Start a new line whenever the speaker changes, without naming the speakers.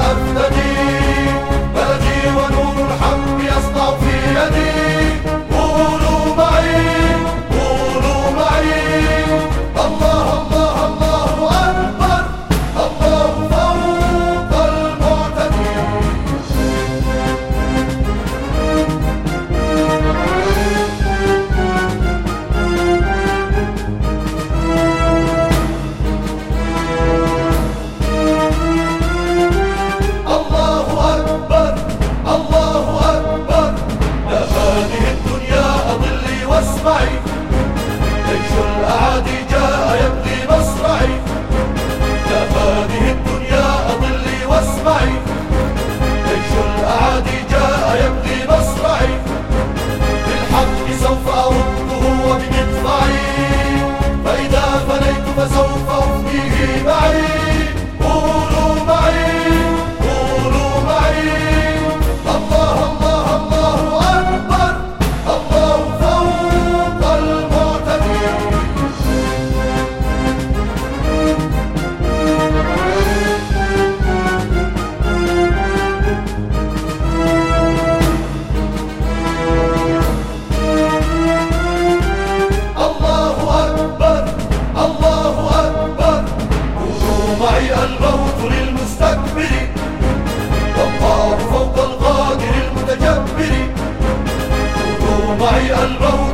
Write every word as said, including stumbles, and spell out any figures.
أفتدي بلدي ونور الحق يسطع في يدي. قولوا معي قولوا معي الله الله الله أكبر الله فوق المعتدي. واسمعي جيش الأعادي جاء يبغي مصرعي. يا هذه الدنيا أضلي واسمعي جيش الأعادي جاء يبغي مصرعي. بالحق سوف أرده وبمدفعي فإذا فنيت فسوف أفنيه معي. قولوا معي قولوا معي الله الله الله أكبر الله فوق المعتدي. الله أكبر الله أكبر. قولوا معي الموت للمستكبر والله فوق القادر المتجبر. قولوا معي الموت